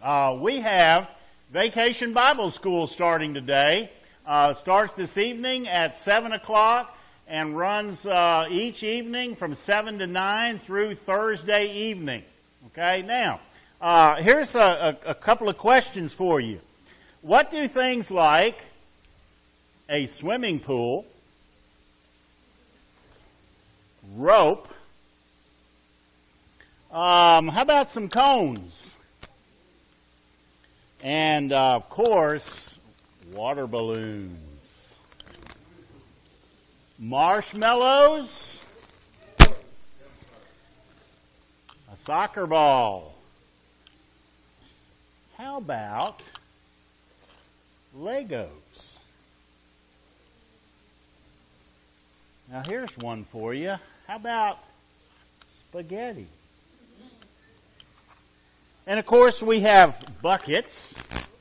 We have Vacation Bible School starting today. Starts this evening at 7 o'clock and runs each evening from 7 to 9 through Thursday evening. Okay, now, here's a couple of questions for you. What do things like a swimming pool, rope, how about some cones? And, of course, water balloons. Marshmallows. A soccer ball. How about Legos? Now, here's one for you. How about spaghetti? And, of course, we have buckets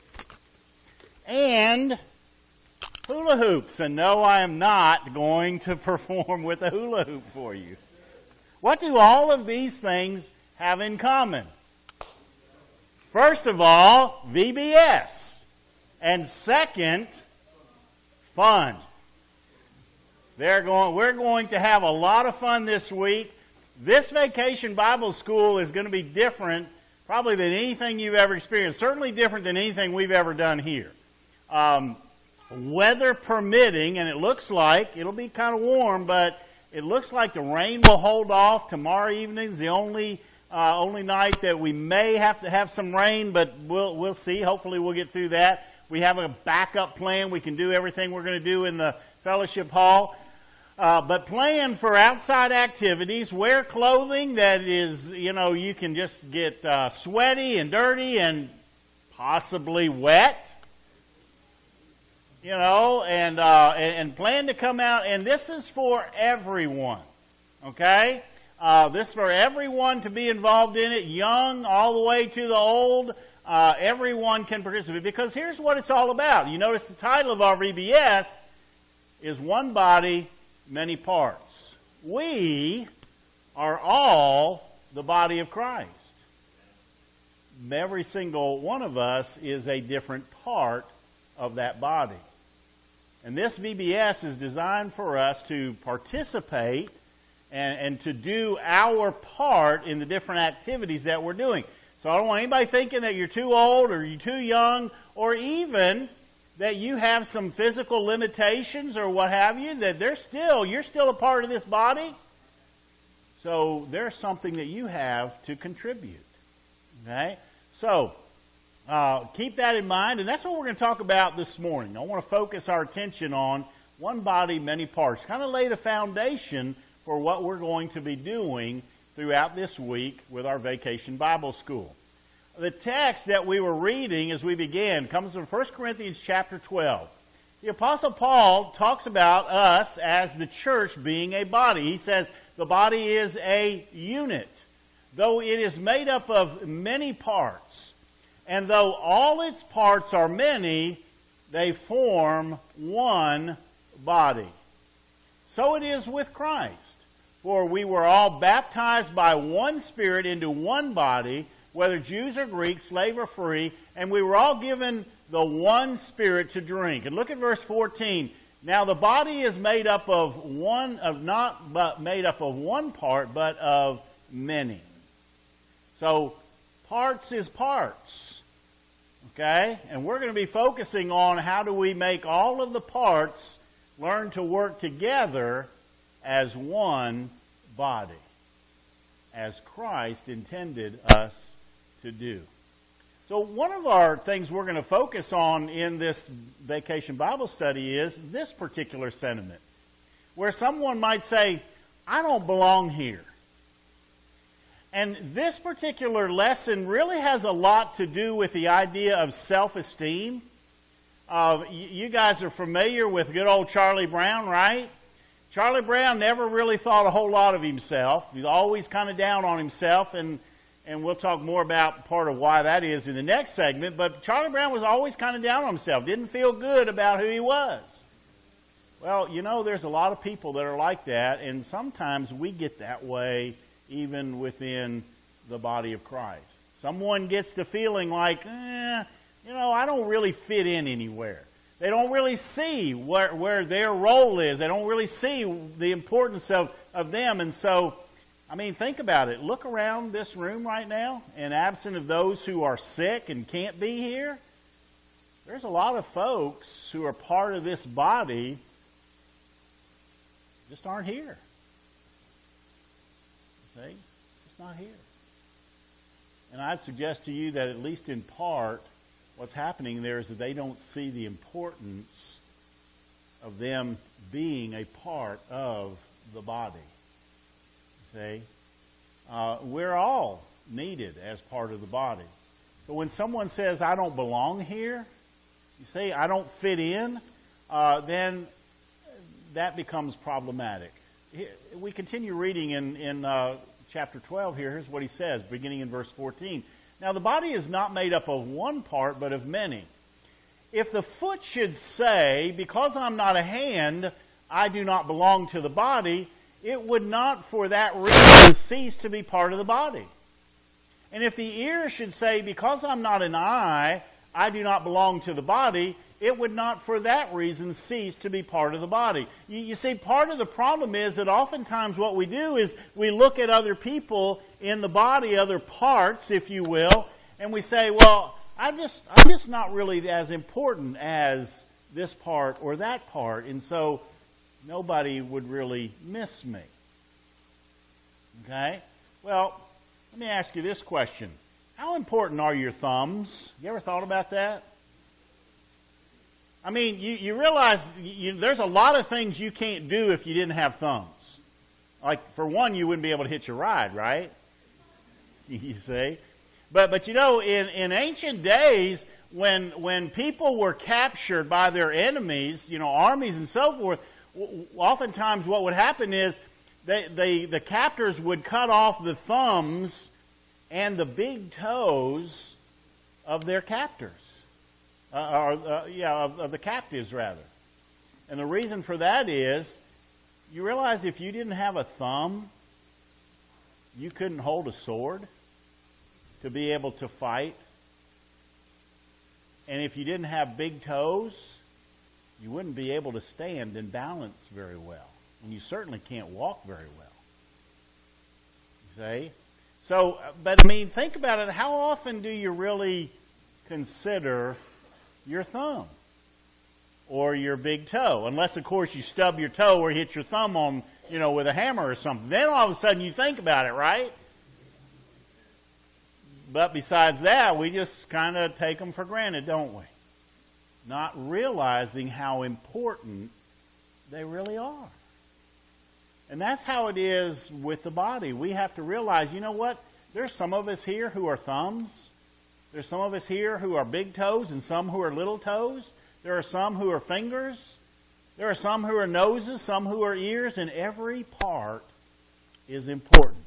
and hula hoops. And no, I am not going to perform with a hula hoop for you. What do all of these things have in common? First of all, VBS. And second, fun. We're going to have a lot of fun this week. This Vacation Bible School is going to be different probably than anything you've ever experienced. Certainly different than anything we've ever done here. Weather permitting, and it looks like it'll be kind of warm, but it looks like the rain will hold off. Tomorrow evening's the only night that we may have to have some rain, but we'll see. Hopefully we'll get through that. We have a backup plan. We can do everything we're going to do in the fellowship hall. But plan for outside activities. Wear clothing that is, you can just get sweaty and dirty and possibly wet. And plan to come out. And this is for everyone. Okay? This is for everyone to be involved in it, young all the way to the old. Everyone can participate. Because here's what it's all about. You notice the title of our VBS is One Body, Many Parts. We are all the body of Christ. Every single one of us is a different part of that body. And this VBS is designed for us to participate and to do our part in the different activities that we're doing. So I don't want anybody thinking that you're too old or you're too young or even that you have some physical limitations or what have you, that you're still a part of this body. So there's something that you have to contribute. Okay? So keep that in mind, and that's what we're going to talk about this morning. I want to focus our attention on one body, many parts. Kind of lay the foundation for what we're going to be doing throughout this week with our Vacation Bible School. The text that we were reading as we began comes from 1 Corinthians chapter 12. The Apostle Paul talks about us as the church being a body. He says the body is a unit, though it is made up of many parts. And though all its parts are many, they form one body. So it is with Christ. For we were all baptized by one Spirit into one body, whether Jews or Greeks, slave or free, and we were all given the one Spirit to drink. And look at verse 14. Now the body is made up of not made up of one part, but of many. So parts is parts. Okay? And we're going to be focusing on how do we make all of the parts learn to work together as one body, as Christ intended us to do. So one of our things we're going to focus on in this Vacation Bible study is this particular sentiment, where someone might say, I don't belong here. And this particular lesson really has a lot to do with the idea of self-esteem. You guys are familiar with good old Charlie Brown, right? Charlie Brown never really thought a whole lot of himself. He's always kind of down on himself, and we'll talk more about part of why that is in the next segment. But Charlie Brown was always kind of down on himself, didn't feel good about who he was. Well, there's a lot of people that are like that, and sometimes we get that way even within the body of Christ. Someone gets the feeling like, I don't really fit in anywhere. They don't really see where their role is. They don't really see the importance of them. And so, think about it. Look around this room right now, and absent of those who are sick and can't be here, there's a lot of folks who are part of this body just aren't here. See? Just not here. And I'd suggest to you that at least in part, what's happening there is that they don't see the importance of them being a part of the body. See? We're all needed as part of the body. But when someone says, I don't belong here, you say, I don't fit in, then that becomes problematic. We continue reading in chapter 12 here. Here's what he says, beginning in verse 14. Now the body is not made up of one part, but of many. If the foot should say, because I'm not a hand, I do not belong to the body, it would not for that reason cease to be part of the body. And if the ear should say, because I'm not an eye, I do not belong to the body, it would not for that reason cease to be part of the body. You see, part of the problem is that oftentimes what we do is we look at other people in the body, other parts, if you will, and we say, well, I'm just not really as important as this part or that part, and so nobody would really miss me. Okay? Well, let me ask you this question. How important are your thumbs? You ever thought about that? You realize there's a lot of things you can't do if you didn't have thumbs. Like, for one, you wouldn't be able to hitch a ride, right? You see? But in ancient days, when people were captured by their enemies, armies and so forth, oftentimes what would happen is the captors would cut off the thumbs and the big toes of their captors. Of the captives, rather. And the reason for that is, you realize if you didn't have a thumb, you couldn't hold a sword to be able to fight. And if you didn't have big toes, you wouldn't be able to stand and balance very well. And you certainly can't walk very well. You see? So, think about it. How often do you really consider your thumb or your big toe? Unless, of course, you stub your toe or hit your thumb on, with a hammer or something. Then all of a sudden you think about it, right? But besides that, we just kind of take them for granted, don't we? Not realizing how important they really are. And that's how it is with the body. We have to realize, you know what? There's some of us here who are thumbs. There's some of us here who are big toes and some who are little toes. There are some who are fingers. There are some who are noses, some who are ears, and every part is important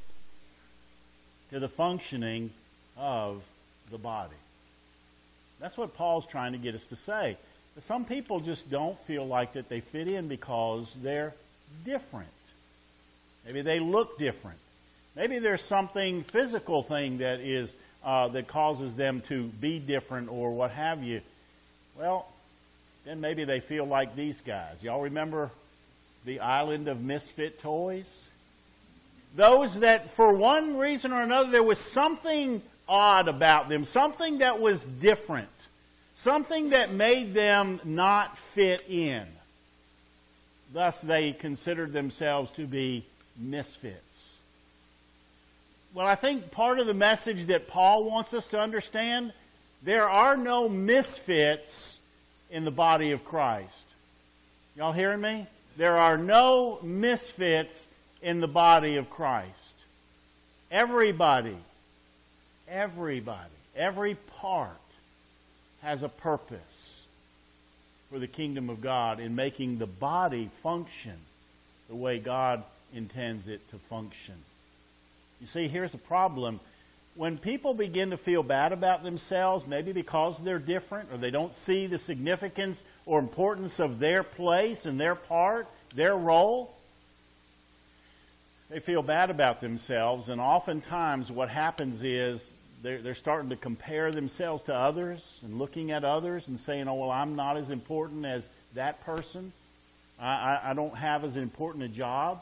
to the functioning of the body. That's what Paul's trying to get us to say. But some people just don't feel like that they fit in because they're different. Maybe they look different. Maybe there's something physical thing that is that causes them to be different or what have you. Well, then maybe they feel like these guys. Y'all remember the Island of Misfit Toys? Those that for one reason or another there was something odd about them, something that was different, something that made them not fit in. Thus they considered themselves to be misfits. Well, I think part of the message that Paul wants us to understand, there are no misfits in the body of Christ. Y'all hearing me? There are no misfits in the body of Christ. Everybody, every part has a purpose for the kingdom of God in making the body function the way God intends it to function. You see, here's the problem. When people begin to feel bad about themselves, maybe because they're different or they don't see the significance or importance of their place and their part, their role, they feel bad about themselves, and oftentimes what happens is they're starting to compare themselves to others and looking at others and saying, oh, well, I'm not as important as that person. I don't have as important a job.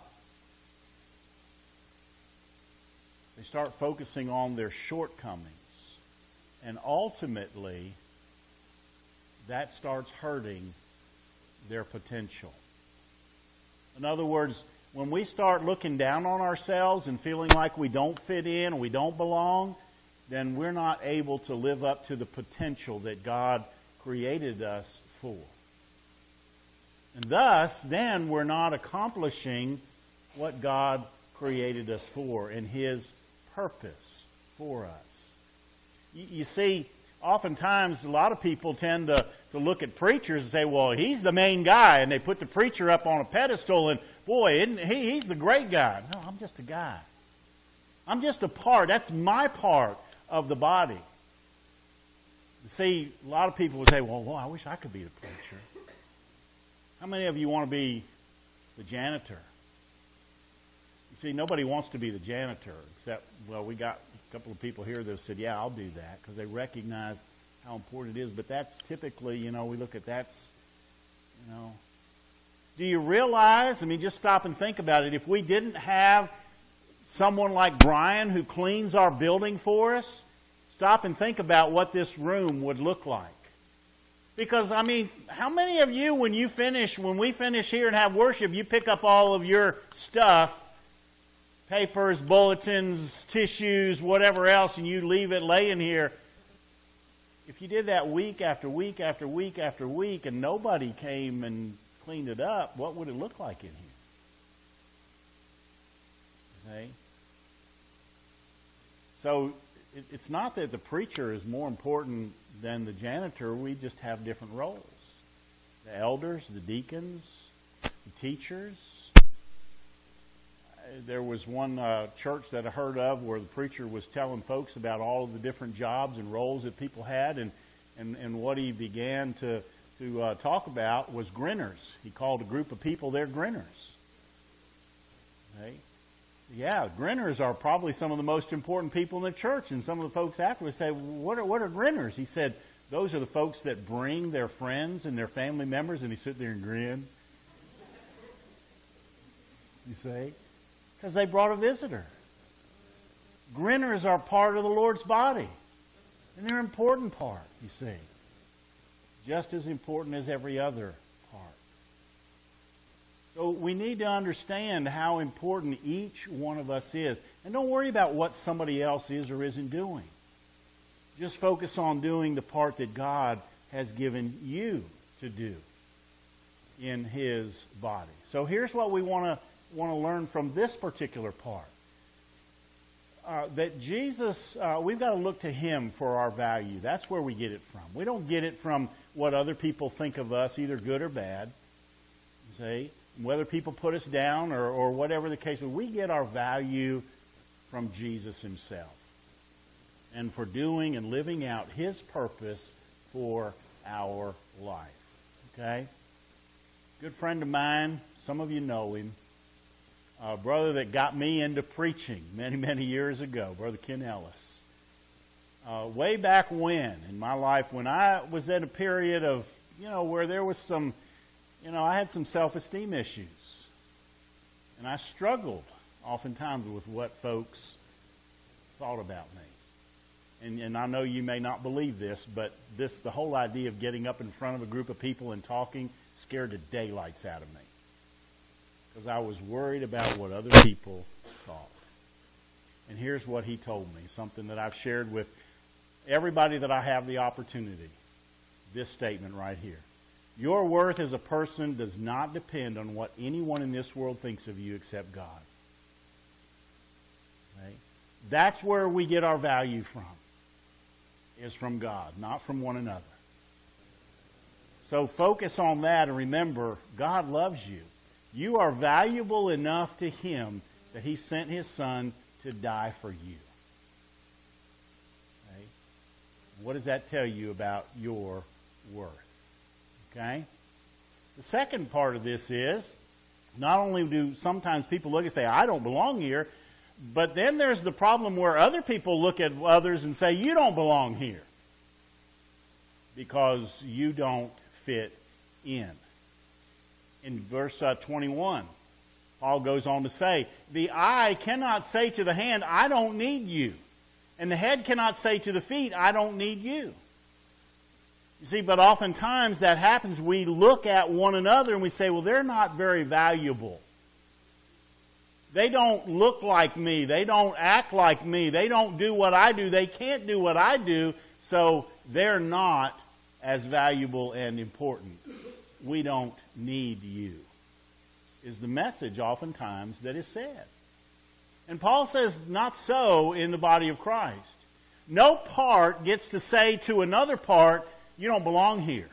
They start focusing on their shortcomings. And ultimately, that starts hurting their potential. In other words, when we start looking down on ourselves and feeling like we don't fit in, we don't belong, then we're not able to live up to the potential that God created us for. And thus, then we're not accomplishing what God created us for and His purpose for us. You see, oftentimes a lot of people tend to look at preachers and say, well, he's the main guy, and they put the preacher up on a pedestal, and boy, isn't he's the great guy. No, I'm just a guy. I'm just a part. That's my part of the body. See, a lot of people would say, well, I wish I could be the preacher. How many of you want to be the janitor? You see, nobody wants to be the janitor, except, well, we got a couple of people here that said, yeah, I'll do that, because they recognize how important it is. But that's typically, we look at that's, Do you realize, just stop and think about it. If we didn't have someone like Brian who cleans our building for us, stop and think about what this room would look like. Because, how many of you, when we finish here and have worship, you pick up all of your stuff, papers, bulletins, tissues, whatever else, and you leave it laying here? If you did that week after week after week after week and nobody came and cleaned it up, what would it look like in here? Okay? So, it's not that the preacher is more important than the janitor. We just have different roles. The elders, the deacons, the teachers. There was one church that I heard of where the preacher was telling folks about all of the different jobs and roles that people had, and what he began to talk about was grinners. He called a group of people their grinners. Okay? Yeah, grinners are probably some of the most important people in the church. And some of the folks afterwards say, what are grinners? He said, those are the folks that bring their friends and their family members, and he sit there and grin. You see? Because they brought a visitor. Grinners are part of the Lord's body. And they're an important part, you see. Just as important as every other part. So we need to understand how important each one of us is. And don't worry about what somebody else is or isn't doing. Just focus on doing the part that God has given you to do in His body. So here's what we want to learn from this particular part. That Jesus, we've got to look to Him for our value. That's where we get it from. We don't get it from what other people think of us, either good or bad. See? Whether people put us down or whatever the case, we get our value from Jesus Himself. And for doing and living out His purpose for our life. Okay? Good friend of mine, some of you know him. A brother that got me into preaching many, many years ago, Brother Ken Ellis. Way back when, in my life, when I was in a period of, where there was some, I had some self-esteem issues. And I struggled oftentimes with what folks thought about me. And I know you may not believe this, but the whole idea of getting up in front of a group of people and talking scared the daylights out of me. Because I was worried about what other people thought. And here's what he told me, something that I've shared with everybody that I have the opportunity. This statement right here. Your worth as a person does not depend on what anyone in this world thinks of you except God. Okay? That's where we get our value from. Is from God, not from one another. So focus on that and remember, God loves you. You are valuable enough to Him that He sent His Son to die for you. Okay? What does that tell you about your worth? Okay? The second part of this is, not only do sometimes people look and say, I don't belong here, But then there's the problem where other people look at others and say, you don't belong here because you don't fit in. In verse 21, Paul goes on to say, the eye cannot say to the hand, I don't need you. And the head cannot say to the feet, I don't need you. You see, but oftentimes that happens. We look at one another and we say, well, they're not very valuable. They don't look like me. They don't act like me. They don't do what I do. They can't do what I do. So they're not as valuable and important. We don't need you, is the message oftentimes that is said. And Paul says, not so in the body of Christ. No part gets to say to another part, you don't belong here.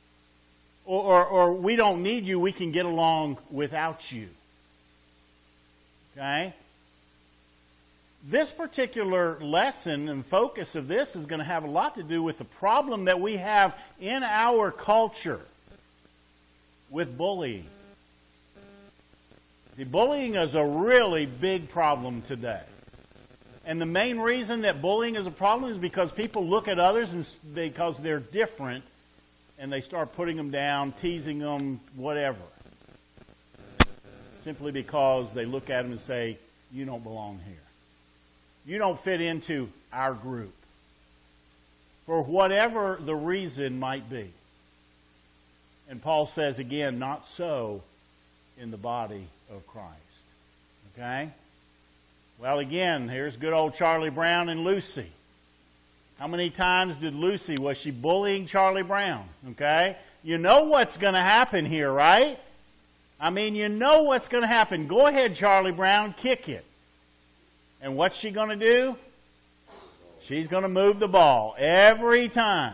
Or we don't need you, we can get along without you. Okay? This particular lesson and focus of this is going to have a lot to do with the problem that we have in our culture with bullying. The bullying is a really big problem today. And the main reason that bullying is a problem is because people look at others and because they're different and they start putting them down, teasing them, whatever. Simply because they look at them and say, you don't belong here. You don't fit into our group. For whatever the reason might be. And Paul says again, not so in the body of Christ. Okay? Well, again, here's good old Charlie Brown and Lucy. How many times was she bullying Charlie Brown? Okay? You know what's going to happen here, right? I mean, you know what's going to happen. Go ahead, Charlie Brown, kick it. And what's she going to do? She's going to move the ball every time.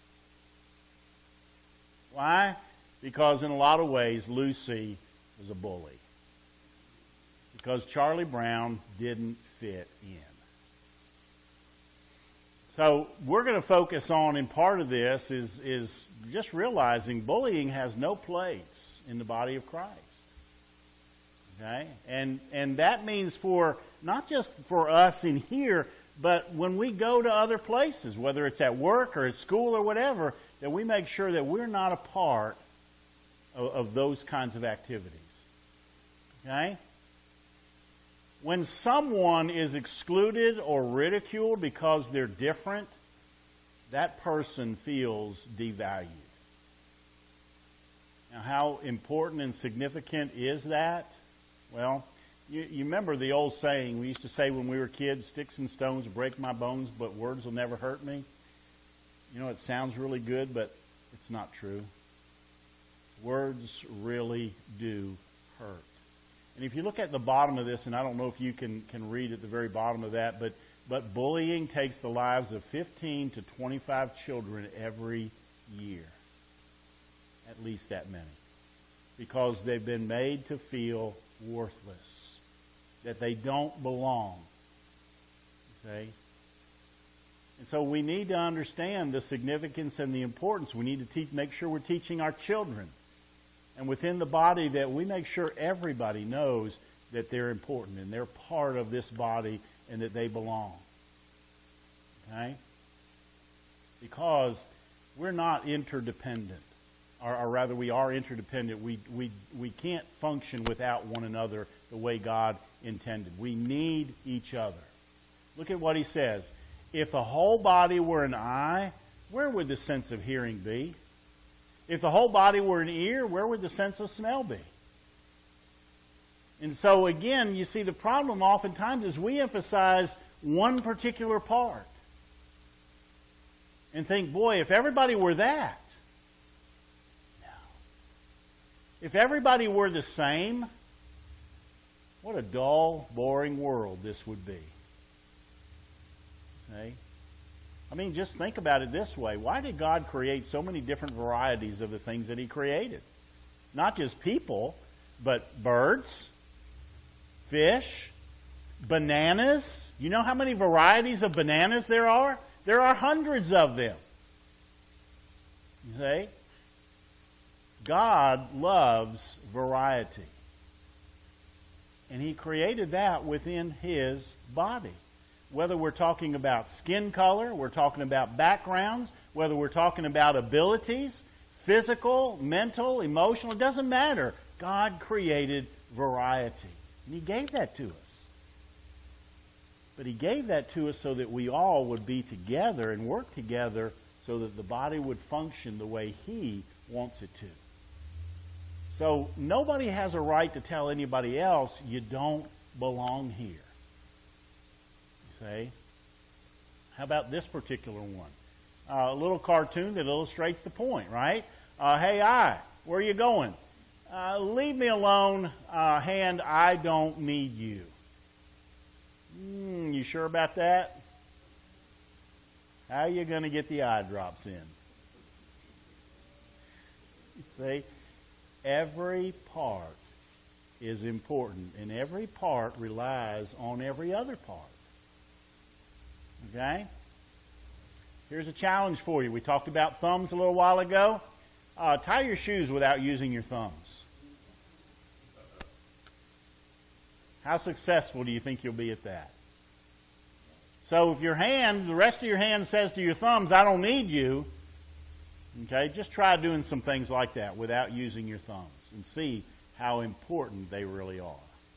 Why? Because in a lot of ways, Lucy was a bully. Because Charlie Brown didn't fit in. So we're going to focus on, in part of this, is just realizing bullying has no place in the body of Christ. Okay? And that means for, not just for us in here, but when we go to other places, whether it's at work or at school or whatever, that we make sure that we're not a part of those kinds of activities. Okay? When someone is excluded or ridiculed because they're different, that person feels devalued. Now, how important and significant is that? Well, you remember the old saying we used to say when we were kids, sticks and stones break my bones, but words will never hurt me. You know, it sounds really good, but it's not true. Words really do hurt. And if you look at the bottom of this, and I don't know if you can read at the very bottom of that, but bullying takes the lives of 15 to 25 children every year. At least that many. Because they've been made to feel worthless. That they don't belong. Okay? And so we need to understand the significance and the importance. We need to make sure we're teaching our children. And within the body that we make sure everybody knows that they're important and they're part of this body and that they belong. Okay? Because we're not interdependent. Or rather, we are interdependent. We can't function without one another the way God intended. We need each other. Look at what he says. If the whole body were an eye, where would the sense of hearing be? If the whole body were an ear, where would the sense of smell be? And so again, you see the problem oftentimes is we emphasize one particular part. And think, boy, if everybody were that. No. If everybody were the same, what a dull, boring world this would be. Okay? I mean, just think about it this way. Why did God create so many different varieties of the things that He created? Not just people, but birds, fish, bananas. You know how many varieties of bananas there are? There are hundreds of them. You see? God loves variety. And He created that within His body. Whether we're talking about skin color, we're talking about backgrounds, whether we're talking about abilities, physical, mental, emotional, it doesn't matter. God created variety. And He gave that to us. But He gave that to us so that we all would be together and work together so that the body would function the way He wants it to. So nobody has a right to tell anybody else you don't belong here. You say, how about this particular one? A little cartoon that illustrates the point, right? Hey, where are you going? Leave me alone, hand, I don't need you. You sure about that? How are you going to get the eye drops in? See, every part is important, and every part relies on every other part. Okay? Here's a challenge for you. We talked about thumbs a little while ago. Tie your shoes without using your thumbs. How successful do you think you'll be at that? So if your hand, the rest of your hand says to your thumbs, I don't need you, okay, just try doing some things like that without using your thumbs and see how important they really are.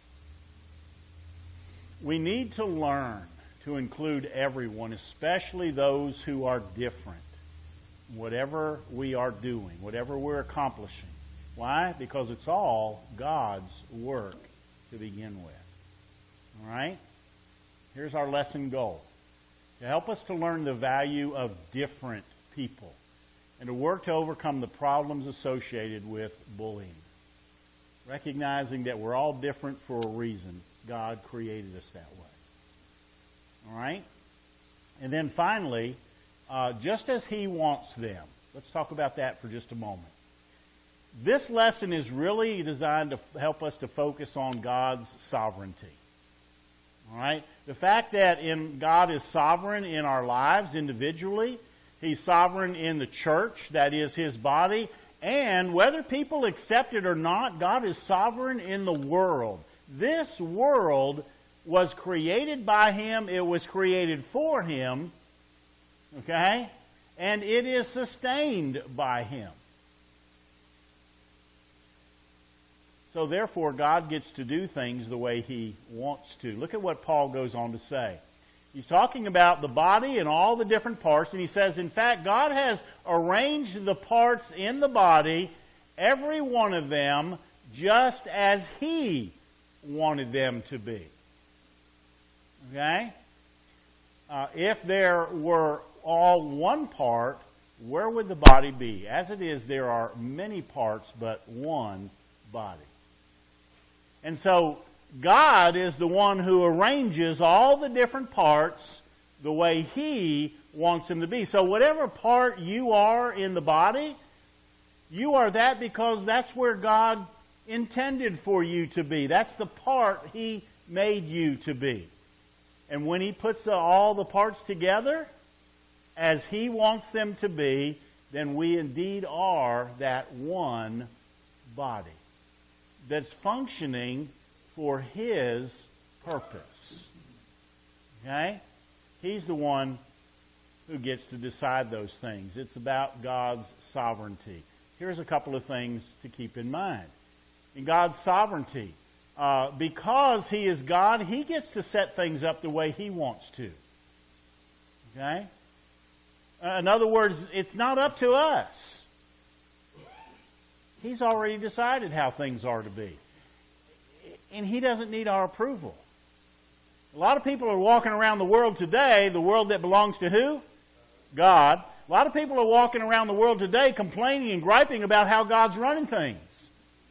We need to learn to include everyone, especially those who are different, whatever we are doing, whatever we're accomplishing. Why? Because it's all God's work to begin with. All right? Here's our lesson goal. To help us to learn the value of different people and to work to overcome the problems associated with bullying. Recognizing that we're all different for a reason. God created us that way. All right? And then finally, just as He wants them. Let's talk about that for just a moment. This lesson is really designed to help us to focus on God's sovereignty. All right? The fact that God is sovereign in our lives individually, He's sovereign in the church, that is His body, and whether people accept it or not, God is sovereign in the world. This world was created by Him, it was created for Him, okay? And it is sustained by Him. So therefore, God gets to do things the way He wants to. Look at what Paul goes on to say. He's talking about the body and all the different parts, and he says, in fact, God has arranged the parts in the body, every one of them, just as He wanted them to be. Okay? If there were all one part, where would the body be? As it is, there are many parts, but one body. And so, God is the one who arranges all the different parts the way He wants them to be. So whatever part you are in the body, you are that because that's where God intended for you to be. That's the part He made you to be. And when He puts all the parts together as He wants them to be, then we indeed are that one body that's functioning for His purpose. Okay? He's the one who gets to decide those things. It's about God's sovereignty. Here's a couple of things to keep in mind. In God's sovereignty, because He is God, He gets to set things up the way He wants to. Okay? In other words, it's not up to us. He's already decided how things are to be. And He doesn't need our approval. A lot of people are walking around the world today, the world that belongs to who? God. A lot of people are walking around the world today complaining and griping about how God's running things.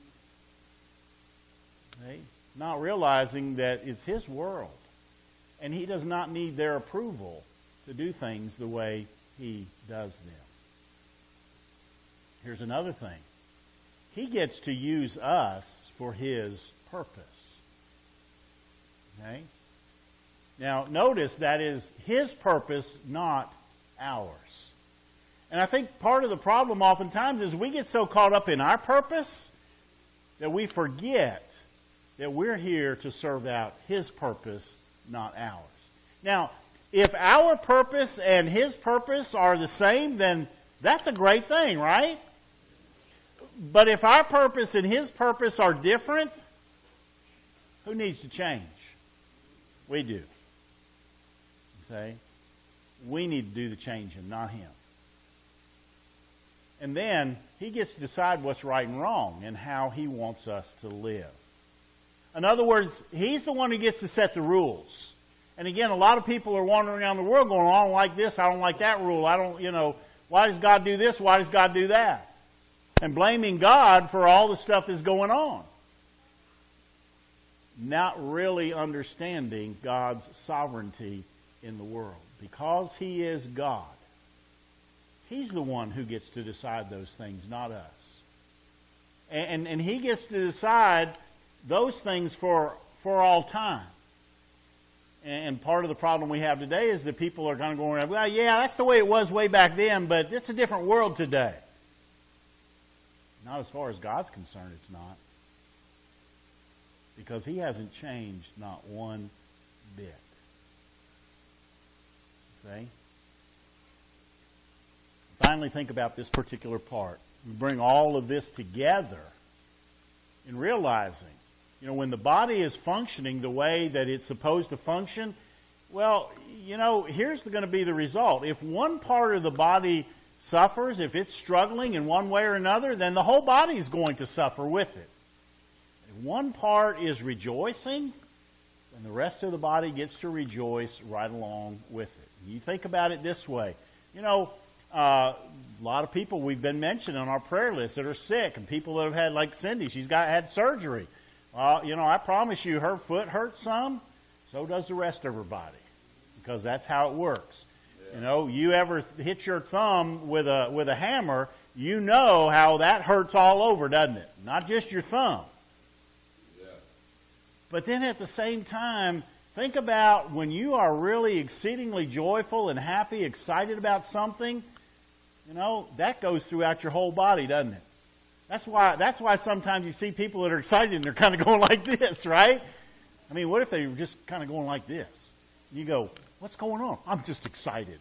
Not realizing that it's His world. And He does not need their approval to do things the way He does them. Here's another thing. He gets to use us for His purpose. Okay? Now, notice that is His purpose, not ours. And I think part of the problem oftentimes is we get so caught up in our purpose that we forget that we're here to serve out His purpose, not ours. Now, if our purpose and His purpose are the same, then that's a great thing, right? But if our purpose and His purpose are different, who needs to change? We do. See? We need to do the changing, not Him. And then He gets to decide what's right and wrong and how He wants us to live. In other words, He's the one who gets to set the rules. And again, a lot of people are wandering around the world going, I don't like this, I don't like that rule, why does God do this, why does God do that? And blaming God for all the stuff that's going on. Not really understanding God's sovereignty in the world. Because He is God, He's the one who gets to decide those things, not us. And He gets to decide those things for all time. And part of the problem we have today is that people are kind of going, well, yeah, that's the way it was way back then, but it's a different world today. Not as far as God's concerned, it's not. Because He hasn't changed not one bit. See? Finally, think about this particular part. We bring all of this together in realizing, when the body is functioning the way that it's supposed to function, well, here's going to be the result. If one part of the body suffers, if it's struggling in one way or another, then the whole body is going to suffer with it. If one part is rejoicing, then the rest of the body gets to rejoice right along with it. You think about it this way. A lot of people we've been mentioning on our prayer list that are sick, and people that have had, like Cindy, she's had surgery. Well, I promise you, her foot hurts some, so does the rest of her body, because that's how it works. Yeah. You ever hit your thumb with a hammer, you know how that hurts all over, doesn't it? Not just your thumb. Yeah. But then at the same time, think about when you are really exceedingly joyful and happy, excited about something, that goes throughout your whole body, doesn't it? That's why sometimes you see people that are excited and they're kind of going like this, right? I mean, what if they were just kind of going like this? You go, what's going on? I'm just excited.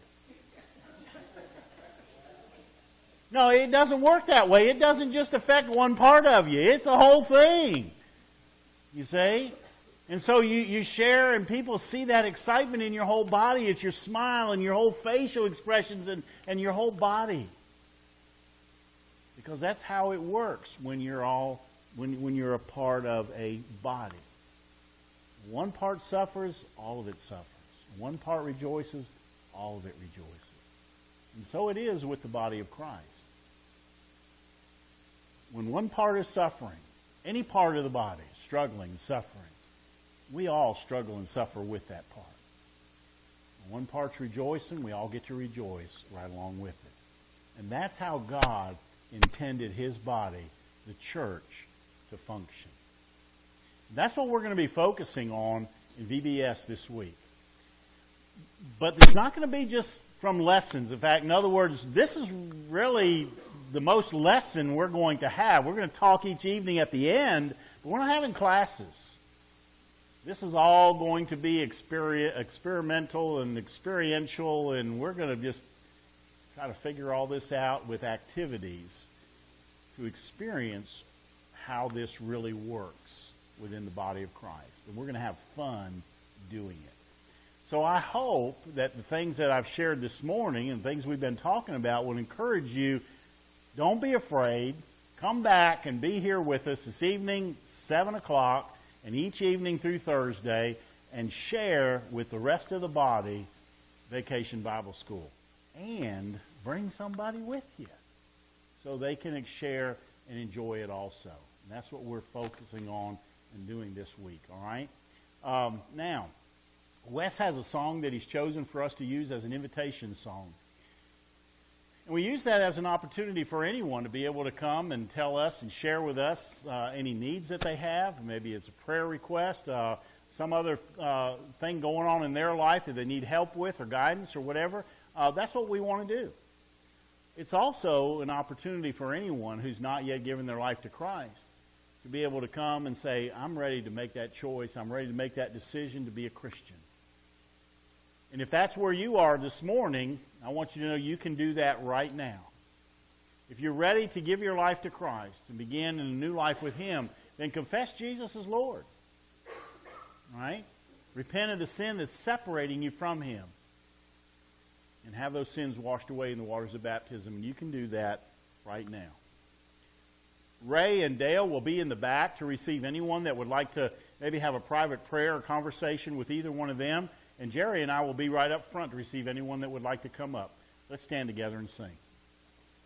No, it doesn't work that way. It doesn't just affect one part of you. It's a whole thing. You see? And so you share and people see that excitement in your whole body. It's your smile and your whole facial expressions and your whole body. Because that's how it works when you're a part of a body. One part suffers, all of it suffers. One part rejoices, all of it rejoices. And so it is with the body of Christ. When one part is suffering, any part of the body struggling and suffering, we all struggle and suffer with that part. When one part's rejoicing, we all get to rejoice right along with it. And that's how God intended His body, the church, to function. That's what we're going to be focusing on in VBS this week. But it's not going to be just from lessons. In fact, in other words, this is really the most lesson we're going to have. We're going to talk each evening at the end, but we're not having classes. This is all going to be experimental and experiential, and we're going to just try to figure all this out with activities to experience how this really works within the body of Christ. And we're going to have fun doing it. So I hope that the things that I've shared this morning and things we've been talking about will encourage you. Don't be afraid. Come back and be here with us this evening, 7 o'clock, and each evening through Thursday, and share with the rest of the body Vacation Bible School. And bring somebody with you so they can share and enjoy it also. And that's what we're focusing on and doing this week, all right? Now, Wes has a song that he's chosen for us to use as an invitation song. And we use that as an opportunity for anyone to be able to come and tell us and share with us any needs that they have. Maybe it's a prayer request, some other thing going on in their life that they need help with or guidance or whatever. That's what we want to do. It's also an opportunity for anyone who's not yet given their life to Christ to be able to come and say, I'm ready to make that choice. I'm ready to make that decision to be a Christian. And if that's where you are this morning, I want you to know you can do that right now. If you're ready to give your life to Christ and begin a new life with Him, then confess Jesus as Lord. All right? Repent of the sin that's separating you from Him. And have those sins washed away in the waters of baptism. And you can do that right now. Ray and Dale will be in the back to receive anyone that would like to maybe have a private prayer or conversation with either one of them. And Jerry and I will be right up front to receive anyone that would like to come up. Let's stand together and sing.